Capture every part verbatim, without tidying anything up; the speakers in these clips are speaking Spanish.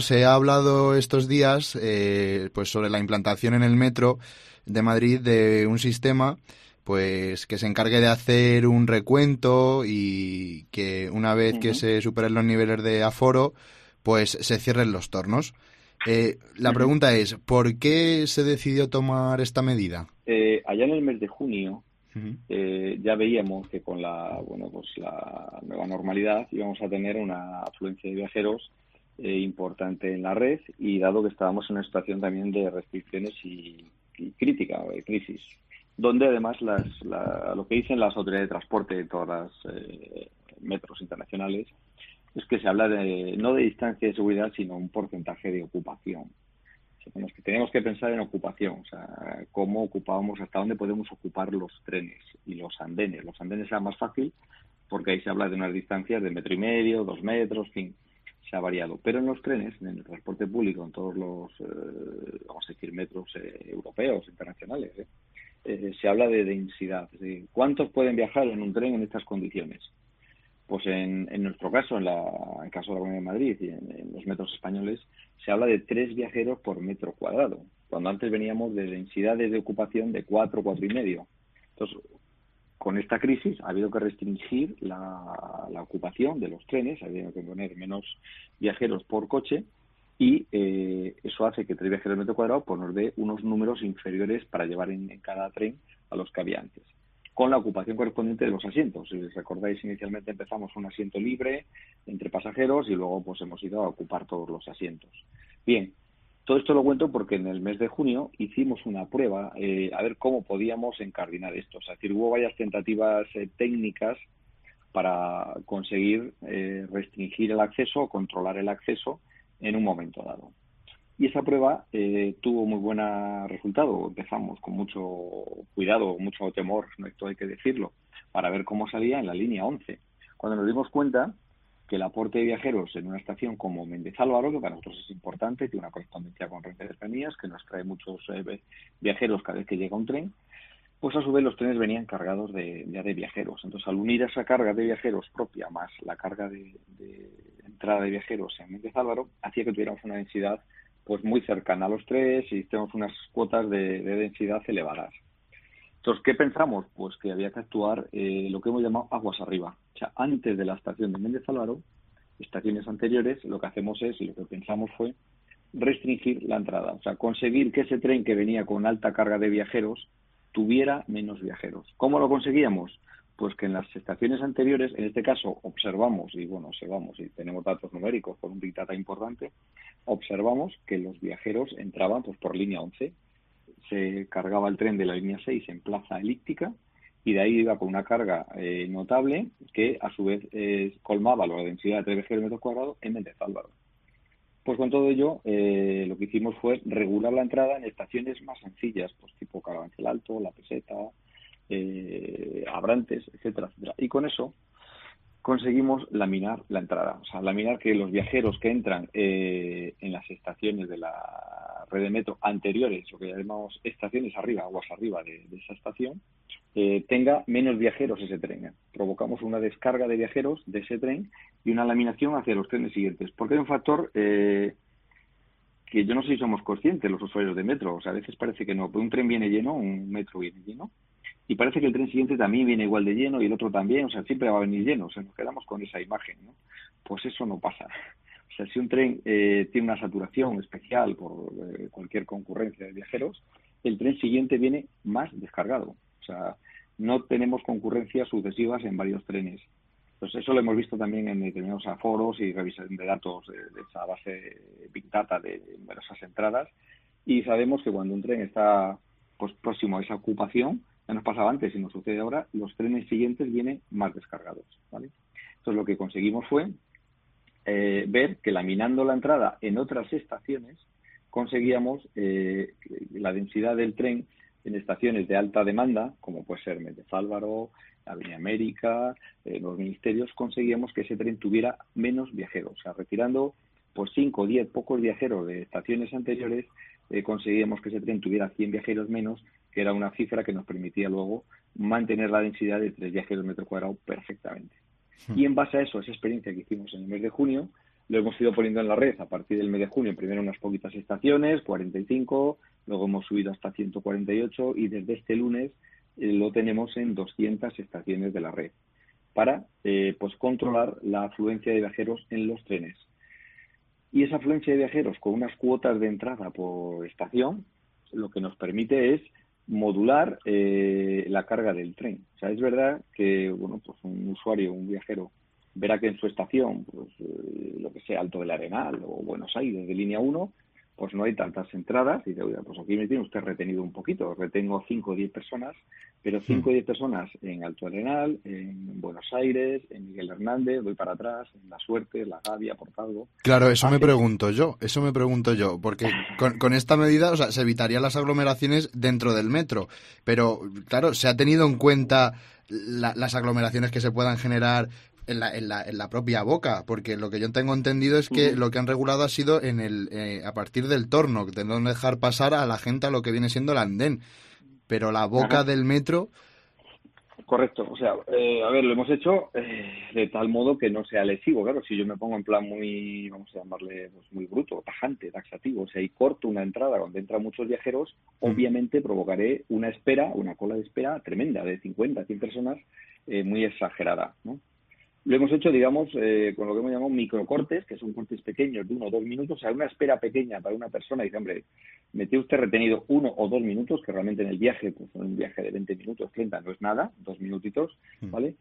Se ha hablado estos días eh, pues sobre la implantación en el metro de Madrid de un sistema pues que se encargue de hacer un recuento y que una vez que Uh-huh, se superen los niveles de aforo pues se cierren los tornos. Eh, la uh-huh. pregunta es, ¿por qué se decidió tomar esta medida? Eh, allá en el mes de junio Ujú. eh, ya veíamos que con la bueno pues la nueva normalidad íbamos a tener una afluencia de viajeros eh, importante en la red, y dado que estábamos en una situación también de restricciones y, y crítica, de crisis, donde además las, la, lo que dicen las autoridades de transporte de todas las eh, metros internacionales es que se habla de no de distancia de seguridad, sino un porcentaje de ocupación. O sea, que tenemos que pensar en ocupación, o sea, cómo ocupábamos, hasta dónde podemos ocupar los trenes y los andenes. Los andenes era más fácil porque ahí se habla de unas distancias de metro y medio, dos metros, en fin, se ha variado. Pero en los trenes, en el transporte público, en todos los, eh, vamos a decir, metros eh, europeos, internacionales, eh, eh, se habla de densidad. Es decir, ¿cuántos pueden viajar en un tren en estas condiciones? Pues en, en nuestro caso, en, la, en el caso de la Comunidad de Madrid y en, en los metros españoles, se habla de tres viajeros por metro cuadrado, cuando antes veníamos de densidades de ocupación de cuatro, cuatro y medio. Entonces, con esta crisis ha habido que restringir la, la ocupación de los trenes, ha habido que poner menos viajeros por coche, y eh, eso hace que tres viajeros por metro cuadrado pues nos dé unos números inferiores para llevar en, en cada tren a los que había antes, con la ocupación correspondiente de los asientos. Si recordáis, inicialmente empezamos un asiento libre entre pasajeros y luego pues hemos ido a ocupar todos los asientos. Bien, todo esto lo cuento porque en el mes de junio hicimos una prueba eh, a ver cómo podíamos encardinar esto. O sea, es decir, hubo varias tentativas eh, técnicas para conseguir eh, restringir el acceso o controlar el acceso en un momento dado. Y esa prueba eh, tuvo muy buen resultado. Empezamos con mucho cuidado, mucho temor, esto hay que decirlo, para ver cómo salía en la línea once. Cuando nos dimos cuenta que el aporte de viajeros en una estación como Méndez Álvaro, que para nosotros es importante, tiene una correspondencia con Renfe de Cercanías, que nos trae muchos eh, viajeros cada vez que llega un tren, pues a su vez los trenes venían cargados de, ya de viajeros. Entonces, al unir esa carga de viajeros propia más la carga de, de entrada de viajeros en Méndez Álvaro, hacía que tuviéramos una densidad pues muy cercana a los tres y tenemos unas cuotas de, de densidad elevadas. Entonces, ¿qué pensamos? Pues que había que actuar eh, lo que hemos llamado aguas arriba. O sea, antes de la estación de Méndez Álvaro, estaciones anteriores, lo que hacemos es, y lo que pensamos fue, restringir la entrada. O sea, conseguir que ese tren que venía con alta carga de viajeros tuviera menos viajeros. ¿Cómo lo conseguíamos? Pues que en las estaciones anteriores, en este caso, observamos, y bueno, observamos, y tenemos datos numéricos con un Big Data importante, observamos que los viajeros entraban pues por línea once. Se cargaba el tren de la línea seis en Plaza Elíptica, y de ahí iba con una carga eh, notable que a su vez eh, colmaba la densidad de tres viajeros metros cuadrados en Méndez Álvaro. Pues con todo ello, eh, lo que hicimos fue regular la entrada en estaciones más sencillas, pues tipo Carabanchel Alto, La Peseta, eh, Abrantes, etcétera, etcétera. Y con eso conseguimos laminar la entrada, o sea, laminar que los viajeros que entran eh, en las estaciones de la red de metro anteriores, lo que llamamos estaciones arriba, aguas arriba de, de esa estación, eh, tenga menos viajeros ese tren. ¿eh? Provocamos una descarga de viajeros de ese tren y una laminación hacia los trenes siguientes, porque hay un factor eh, que yo no sé si somos conscientes los usuarios de metro, o sea, a veces parece que no, un tren viene lleno, un metro viene lleno, y parece que el tren siguiente también viene igual de lleno y el otro también, o sea, siempre va a venir lleno, o sea, nos quedamos con esa imagen, ¿no? Pues eso no pasa. O sea, si un tren eh, tiene una saturación especial por eh, cualquier concurrencia de viajeros, el tren siguiente viene más descargado. O sea, no tenemos concurrencias sucesivas en varios trenes. Entonces, eso lo hemos visto también en determinados aforos y revisión de datos de, de esa base Big Data de numerosas entradas, y sabemos que cuando un tren está pues próximo a esa ocupación, ya nos pasaba antes y nos sucede ahora, los trenes siguientes vienen más descargados, ¿vale? Entonces lo que conseguimos fue eh, ver que laminando la entrada en otras estaciones conseguíamos eh, la densidad del tren en estaciones de alta demanda, como puede ser Méndez Álvaro, Avenida América, eh, los ministerios, conseguíamos que ese tren tuviera menos viajeros, o sea, retirando pues cinco, diez, pocos viajeros de estaciones anteriores, eh, conseguíamos que ese tren tuviera cien viajeros menos, que era una cifra que nos permitía luego mantener la densidad de tres viajeros metro cuadrado perfectamente. Y en base a eso, esa experiencia que hicimos en el mes de junio, lo hemos ido poniendo en la red a partir del mes de junio, primero unas poquitas estaciones, cuarenta y cinco, luego hemos subido hasta ciento cuarenta y ocho y desde este lunes eh, lo tenemos en doscientas estaciones de la red para eh, pues controlar la afluencia de viajeros en los trenes. Y esa afluencia de viajeros con unas cuotas de entrada por estación, lo que nos permite es modular eh, la carga del tren. O sea, es verdad que bueno, pues un usuario, un viajero, verá que en su estación, pues eh, lo que sea Alto del Arenal o Buenos Aires de línea uno, pues no hay tantas entradas y dice, oiga, pues aquí me tiene usted retenido un poquito, retengo cinco o diez personas, pero cinco o diez personas en Alto del Arenal, en Buenos Aires, en Miguel Hernández, voy para atrás, en La Suerte, La Gavia, Portalgo. Claro, eso Hace... me pregunto yo, eso me pregunto yo, porque con, con esta medida, o sea, se evitarían las aglomeraciones dentro del metro, pero claro, se ha tenido en cuenta la, las aglomeraciones que se puedan generar en la, en, la, en la propia boca, porque lo que yo tengo entendido es que uh-huh. lo que han regulado ha sido en el eh, a partir del torno, que no dejar pasar a la gente a lo que viene siendo el andén, pero la boca Ajá. del metro... Correcto, o sea, eh, a ver, lo hemos hecho eh, de tal modo que no sea lesivo, claro, si yo me pongo en plan muy, vamos a llamarle, pues muy bruto, tajante, taxativo, o sea, y corto una entrada donde entran muchos viajeros, uh-huh. obviamente provocaré una espera, una cola de espera tremenda, de cincuenta, cien personas, eh, muy exagerada, ¿no? Lo hemos hecho, digamos, eh, con lo que hemos llamado microcortes, que son cortes pequeños de uno o dos minutos, o sea, una espera pequeña para una persona. Y dice, hombre, metió usted retenido uno o dos minutos, que realmente en el viaje, pues en un viaje de veinte minutos, treinta, no es nada, dos minutitos, ¿vale?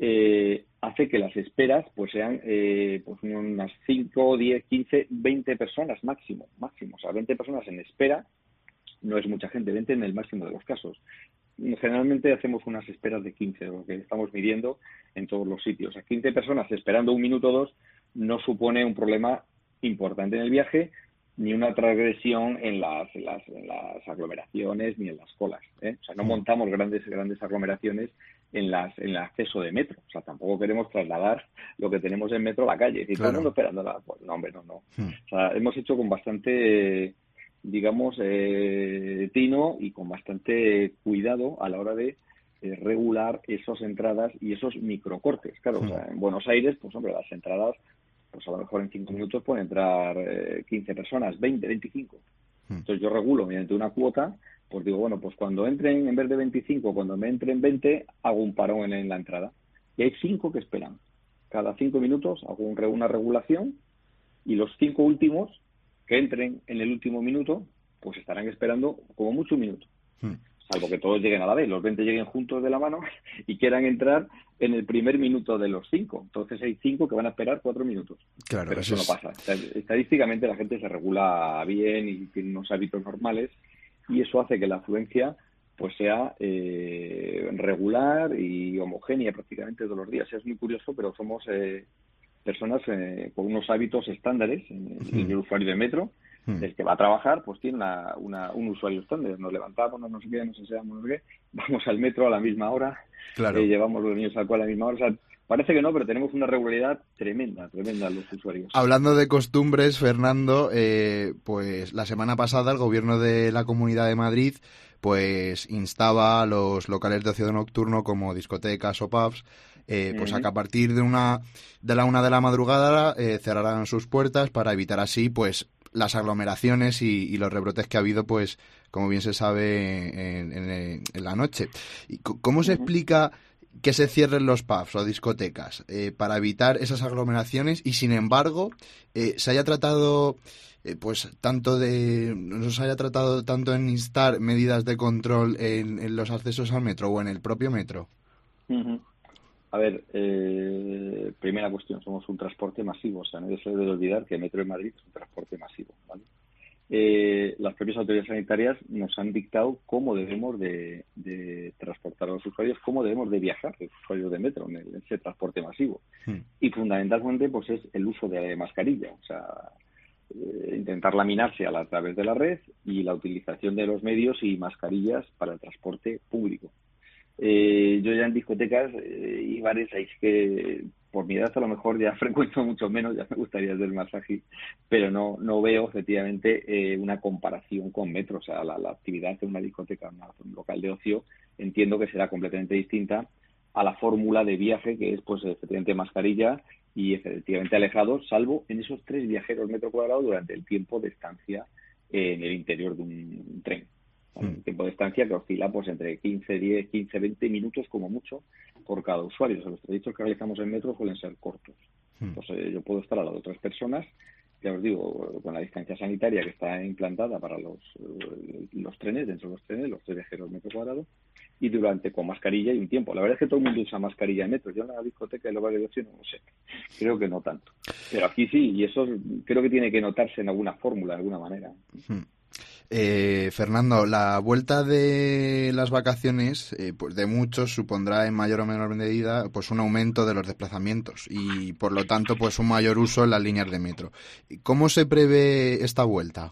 Eh, hace que las esperas, pues sean, eh, pues unas cinco, diez, quince, veinte personas máximo, máximo. O sea, veinte personas en espera no es mucha gente, veinte en el máximo de los casos. Generalmente hacemos unas esperas de quince, lo que estamos midiendo en todos los sitios. A quince personas esperando un minuto o dos no supone un problema importante en el viaje, ni una transgresión en las, en las, en las aglomeraciones ni en las colas, ¿eh? O sea, no montamos grandes grandes aglomeraciones en las en el acceso de metro. O sea, tampoco queremos trasladar lo que tenemos en metro a la calle. Y claro. Todo el mundo esperándola. Pues no, hombre, no, no. Hmm. O sea, hemos hecho con bastante... digamos, eh, tino y con bastante cuidado a la hora de eh, regular esas entradas y esos microcortes. Claro, mm. o sea, en Buenos Aires, pues hombre, las entradas, pues a lo mejor en cinco minutos pueden entrar eh, quince personas, veinte, veinticinco. Mm. Entonces yo regulo mediante una cuota, pues digo, bueno, pues cuando entren, en vez de veinticinco, cuando me entren veinte, hago un parón en, en la entrada. Y hay cinco que esperan. Cada cinco minutos hago un, una regulación y los cinco últimos que entren en el último minuto, pues estarán esperando como mucho un minuto. Hmm. Salvo que todos lleguen a la vez, los veinte lleguen juntos de la mano y quieran entrar en el primer minuto de los cinco. Entonces hay cinco que van a esperar cuatro minutos. Claro, pero eso, eso no pasa. O sea, estadísticamente la gente se regula bien y tiene unos hábitos normales y eso hace que la afluencia pues sea eh, regular y homogénea prácticamente todos los días. Es muy curioso, pero somos... Eh, personas eh, con unos hábitos estándares, en, sí. en el usuario de metro, sí. el que va a trabajar, pues tiene una, una, un usuario estándar. Nos levantamos, no, no sé qué, nos enseñamos, no sé qué, vamos al metro a la misma hora, claro. eh, llevamos los niños al cual a la misma hora. O sea, parece que no, pero tenemos una regularidad tremenda, tremenda los usuarios. Hablando de costumbres, Fernando, eh, pues la semana pasada el gobierno de la Comunidad de Madrid pues instaba a los locales de ocio nocturno como discotecas o pubs Eh, pues uh-huh. a que a partir de una de la una de la madrugada eh, cerrarán sus puertas para evitar así pues las aglomeraciones y, y los rebrotes que ha habido, pues como bien se sabe en, en, en la noche. ¿Y cómo se uh-huh. explica que se cierren los pubs o discotecas eh, para evitar esas aglomeraciones y sin embargo eh, se haya tratado eh, pues tanto de no se haya tratado tanto en instar medidas de control en, en los accesos al metro o en el propio metro? Uh-huh. A ver, eh, primera cuestión, somos un transporte masivo, o sea, no se debe olvidar que el Metro de Madrid es un transporte masivo, ¿vale? Eh, las propias autoridades sanitarias nos han dictado cómo debemos de, de transportar a los usuarios, cómo debemos de viajar los usuarios de metro en, el, en ese transporte masivo. Hmm. Y fundamentalmente, pues es el uso de mascarilla, o sea, eh, intentar laminarse a, la, a través de la red y la utilización de los medios y mascarillas para el transporte público. Eh, yo ya en discotecas eh, y bares, ahí es que por mi edad a lo mejor ya frecuento mucho menos, ya me gustaría ser más ágil, pero no no veo efectivamente eh, una comparación con metro. O sea, la, la actividad de una discoteca, una, un local de ocio, entiendo que será completamente distinta a la fórmula de viaje, que es pues efectivamente mascarilla y efectivamente alejados, salvo en esos tres viajeros metro cuadrado durante el tiempo de estancia en el interior de un tren. ¿Vale? Un tiempo de estancia que oscila pues entre quince, diez, quince, veinte minutos como mucho por cada usuario. O sea, los trayectos que realizamos en metro suelen ser cortos. Pues eh, yo puedo estar al lado de otras personas, ya os digo, con la distancia sanitaria que está implantada para los, los trenes, dentro de los trenes, los tres viajeros metro cuadrado, y durante con mascarilla y un tiempo. La verdad es que todo el mundo usa mascarilla en metro. Yo en la discoteca y los bares de ocio no lo sé. Creo que no tanto. Pero aquí sí, y eso creo que tiene que notarse en alguna fórmula, de alguna manera. Eh, Fernando, la vuelta de las vacaciones, eh, pues de muchos supondrá en mayor o menor medida pues un aumento de los desplazamientos y por lo tanto pues un mayor uso en las líneas de metro. ¿Cómo se prevé esta vuelta?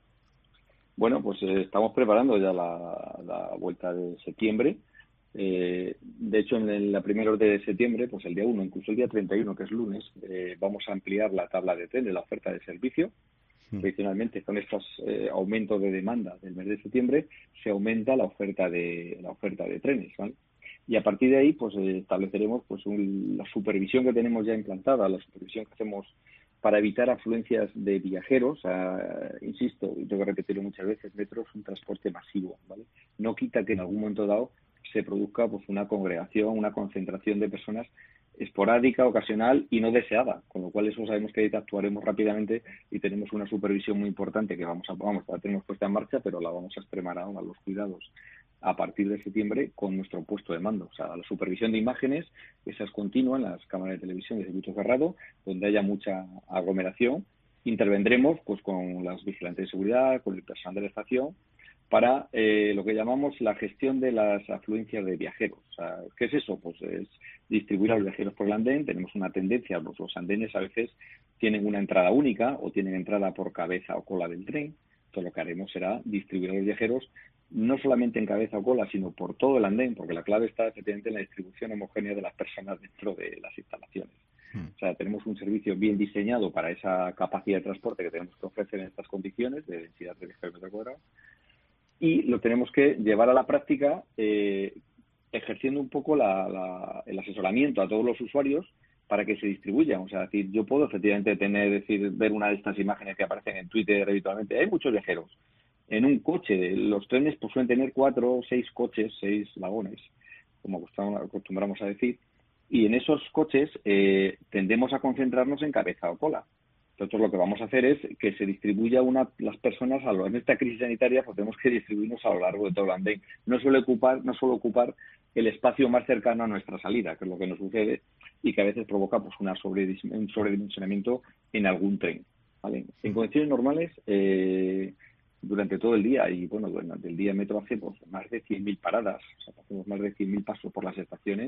Bueno, pues eh, estamos preparando ya la, la vuelta de septiembre. Eh, de hecho, en el, la primera hora de septiembre, pues el día uno, incluso el día treinta y uno, que es lunes, eh, vamos a ampliar la tabla de tren de la oferta de servicio. Tradicionalmente, con estos eh, aumentos de demanda del mes de septiembre, se aumenta la oferta de la oferta de trenes, ¿vale? Y a partir de ahí, pues eh, estableceremos pues un, la supervisión que tenemos ya implantada, la supervisión que hacemos para evitar afluencias de viajeros. Uh, insisto, y tengo que repetirlo muchas veces, metro es un transporte masivo, ¿vale? No quita que en algún momento dado se produzca pues una congregación, una concentración de personas esporádica, ocasional y no deseada, con lo cual eso sabemos que ahí actuaremos rápidamente y tenemos una supervisión muy importante que vamos a, vamos, la tenemos puesta en marcha, pero la vamos a extremar aún a los cuidados a partir de septiembre con nuestro puesto de mando. O sea, la supervisión de imágenes, esa es continua en las cámaras de televisión de circuito cerrado, donde haya mucha aglomeración. Intervendremos pues con las vigilantes de seguridad, con el personal de la estación, para eh, lo que llamamos la gestión de las afluencias de viajeros. O sea, ¿qué es eso? Pues es distribuir a los viajeros por el andén. Tenemos una tendencia, pues los andenes a veces tienen una entrada única o tienen entrada por cabeza o cola del tren. Entonces lo que haremos será distribuir a los viajeros no solamente en cabeza o cola, sino por todo el andén, porque la clave está efectivamente en la distribución homogénea de las personas dentro de las instalaciones. O sea, tenemos un servicio bien diseñado para esa capacidad de transporte que tenemos que ofrecer en estas condiciones de densidad de viajeros metro cuadrado. Y lo tenemos que llevar a la práctica eh, ejerciendo un poco la, la, el asesoramiento a todos los usuarios para que se distribuyan. O sea, decir, yo puedo efectivamente tener, decir, ver una de estas imágenes que aparecen en Twitter habitualmente. Hay muchos viajeros. En un coche, los trenes pues suelen tener cuatro o seis coches, seis vagones, como acostumbramos a decir. Y en esos coches eh, tendemos a concentrarnos en cabeza o cola. Nosotros lo que vamos a hacer es que se distribuya una, las personas a lo, en esta crisis sanitaria, pues tenemos que distribuirnos a lo largo de todo el andén. No suele ocupar, no suele ocupar el espacio más cercano a nuestra salida, que es lo que nos sucede y que a veces provoca pues una sobre, un sobredimensionamiento en algún tren, ¿vale? En condiciones normales, eh, durante todo el día, y bueno, durante el día Metro hace pues, más de cien mil paradas, o sea, hacemos más de cien mil pasos por las estaciones,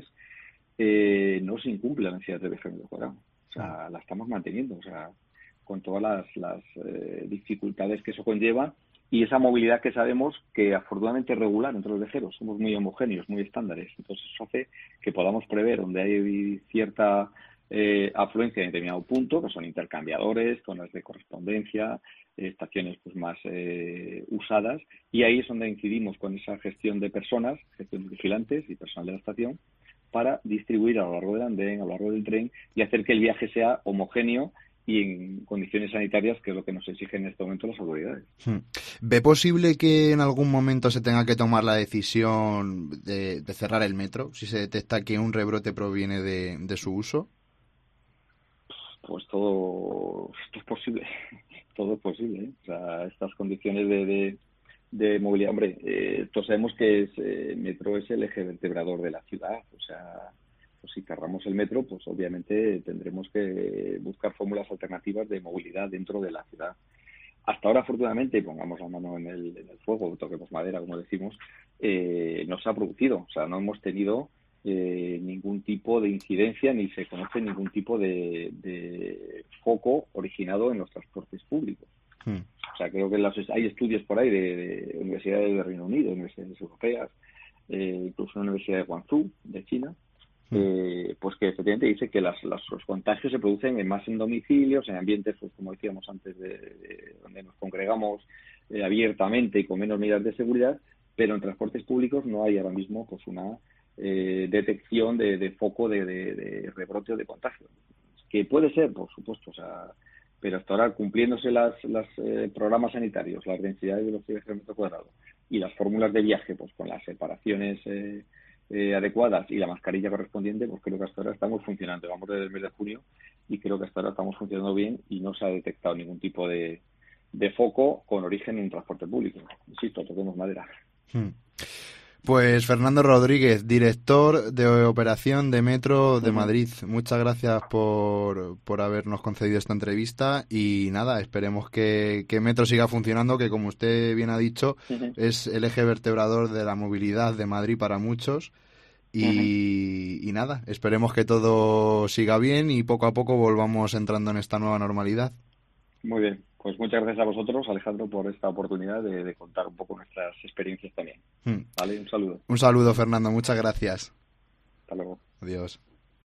eh, no se incumple la necesidad de viaje metro cuadrado. O sea, la estamos manteniendo, o sea, con todas las, las eh, dificultades que eso conlleva y esa movilidad que sabemos que afortunadamente es regular entre los viajeros. Somos muy homogéneos, muy estándares. Entonces eso hace que podamos prever donde hay cierta eh, afluencia en determinado punto, que son intercambiadores, zonas de correspondencia, eh, estaciones pues más eh, usadas, y ahí es donde incidimos con esa gestión de personas, gestión de vigilantes y personal de la estación, para distribuir a lo largo del andén, a lo largo del tren y hacer que el viaje sea homogéneo y en condiciones sanitarias, que es lo que nos exigen en este momento las autoridades. ¿Ve posible que en algún momento se tenga que tomar la decisión de, de cerrar el metro si se detecta que un rebrote proviene de, de su uso? Pues todo esto es posible, todo es posible, ¿eh? O sea, estas condiciones de, de, de movilidad, hombre, eh, todos sabemos que es, eh, el metro es el eje vertebrador de la ciudad, o sea, pues si cerramos el metro, pues obviamente tendremos que buscar fórmulas alternativas de movilidad dentro de la ciudad. Hasta ahora, afortunadamente, pongamos la mano en el, en el fuego, toquemos madera, como decimos, eh, no se ha producido, o sea, no hemos tenido eh, ningún tipo de incidencia ni se conoce ningún tipo de, de foco originado en los transportes públicos. Hmm. O sea, creo que las, hay estudios por ahí de, de universidades de Reino Unido, universidades europeas, eh, incluso una universidad de Guangzhou, de China, Eh, pues que efectivamente dice que las, las, los contagios se producen en más en domicilios, en ambientes, pues como decíamos antes, de, de donde nos congregamos eh, abiertamente y con menos medidas de seguridad, pero en transportes públicos no hay ahora mismo pues una eh, detección de, de foco de, de, de rebrote o de contagio. Que puede ser, por supuesto, o sea, pero hasta ahora cumpliéndose las, las eh, programas sanitarios, las densidades de los viajeros por metro cuadrado y las fórmulas de viaje, pues con las separaciones eh, eh, adecuadas y la mascarilla correspondiente, pues creo que hasta ahora estamos funcionando. Vamos desde el mes de junio y creo que hasta ahora estamos funcionando bien y no se ha detectado ningún tipo de, de foco con origen en un transporte público. Insisto, toquemos madera. Hmm. Pues Fernando Rodríguez, director de operación de Metro de Madrid. Muchas gracias por, por habernos concedido esta entrevista y nada, esperemos que, que Metro siga funcionando, que como usted bien ha dicho, uh-huh. es el eje vertebrador de la movilidad de Madrid para muchos y, uh-huh. y nada, esperemos que todo siga bien y poco a poco volvamos entrando en esta nueva normalidad. Muy bien. Pues muchas gracias a vosotros, Alejandro, por esta oportunidad de, de contar un poco nuestras experiencias también. Hmm. Vale, un saludo. Un saludo, Fernando. Muchas gracias. Hasta luego. Adiós.